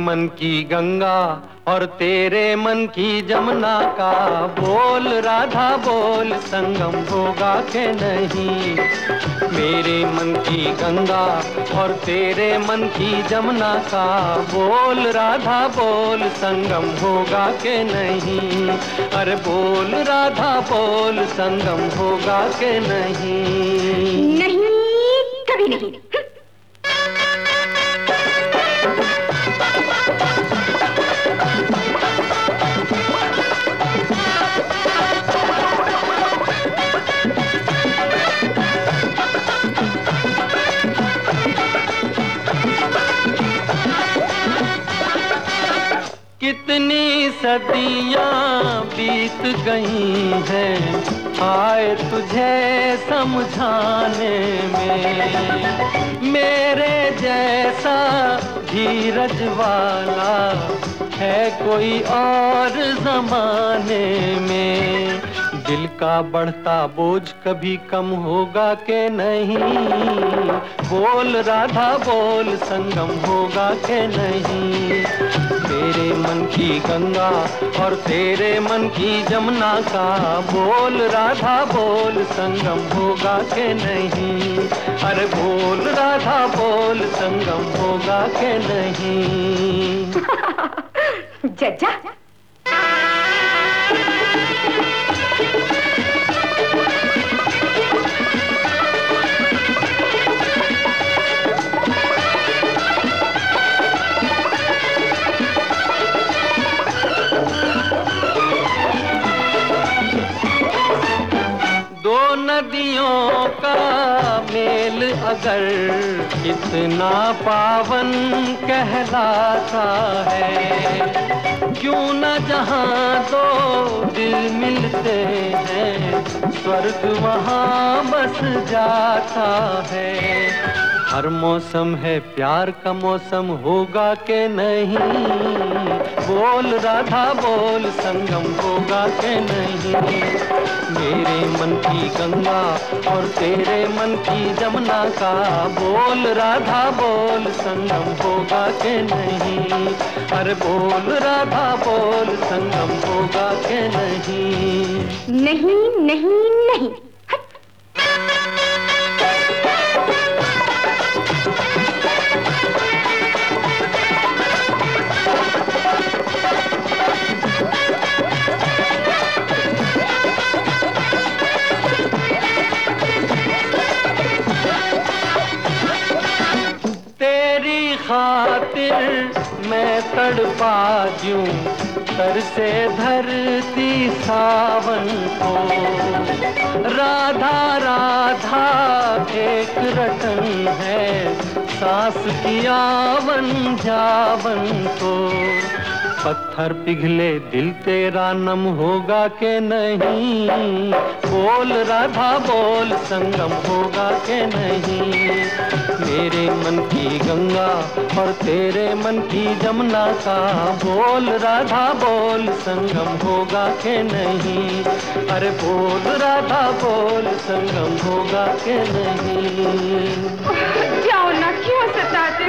मन की गंगा और तेरे मन की जमुना का बोल राधा बोल, संगम होगा के नहीं। मेरे मन की गंगा और तेरे मन की जमुना का बोल राधा बोल, संगम होगा के नहीं। अरे बोल राधा बोल, संगम होगा के नहीं। नहीं, कभी नहीं। कितनी सदियां बीत गई हैं आए तुझे समझाने में। मेरे जैसा धीरज वाला है कोई और जमाने में। दिल का बढ़ता बोझ कभी कम होगा के नहीं। बोल राधा बोल, संगम होगा के नहीं। मेरे मन की गंगा और तेरे मन की जमुना का बोल राधा बोल, संगम होगा के नहीं। अरे बोल राधा बोल, संगम होगा के नहीं। जज्जा दो नदियों का मेल अगर कितना पावन कहलाता है, क्यों न जहां दो दिल मिलते हैं स्वर्ग वहां बस जाता है। हर मौसम है प्यार का मौसम होगा के नहीं। बोल राधा बोल, संगम होगा के नहीं। मेरे मन की गंगा और तेरे मन की जमुना का बोल राधा बोल, संगम होगा के नहीं। अरे बोल राधा बोल, संगम होगा के नहीं। नहीं नहीं नहीं। खातिर मैं तड़पा दूं तरसे धरती सावन को। राधा राधा एक रटन है सांस की आवन जावन को। पत्थर पिघले दिल तेरा नम होगा के नहीं। बोल राधा बोल, संगम होगा के नहीं। मेरे मन की गंगा और तेरे मन की जमुना का बोल राधा बोल, संगम होगा के नहीं। अरे बोल राधा बोल, संगम होगा के नहीं। जाओ ना, क्यों सताते